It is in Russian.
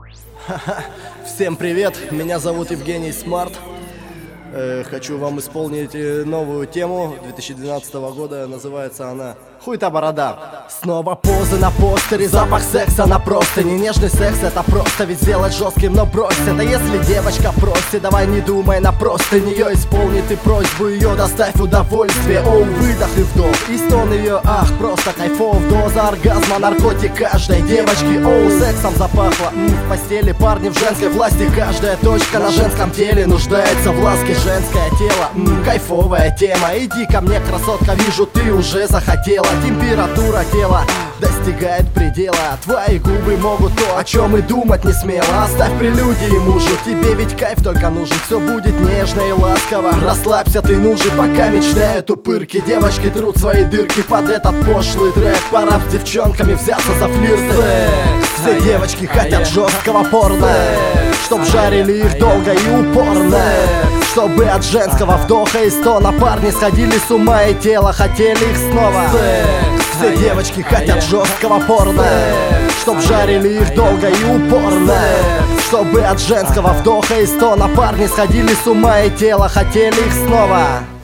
Всем привет, меня зовут Евгений Смарт. Хочу вам исполнить новую тему 2012 года, называется она «Хуй-то борода». Снова позы на постере, запах секса на простыне. Нежный секс это просто, ведь сделать жестким, но брось это. Если девочка просит, давай не думай на простыню, исполни ты просьбу ее, доставь удовольствие. Оу, выдох и вдох, и стон ее, ах, просто кайфов. Доза оргазма, наркотик каждой девочки. Оу, сексом запахло, в постели парни в женской власти. Каждая точка на женском теле нуждается в ласке. Женское тело, кайфовая тема. Иди ко мне, красотка, вижу, ты уже захотела. Температура тела достигает предела. Твои губы могут то, о чем и думать не смело. Оставь прелюдии мужу, тебе ведь кайф только нужен. Все будет нежно и ласково. Расслабься, ты нужен, пока мечтают упырки. Девочки трут свои дырки под этот пошлый трек. Пора с девчонками взяться за флирты. Все девочки хотят жесткого порно, чтоб жарили их долго и упорно, чтобы от женского вдоха и стона парни сходили с ума и тела хотели их снова. Все девочки хотят жесткого порно, чтоб жарили их долго и упорно, чтобы от женского вдоха и стона парни сходили с ума и тела хотели их снова.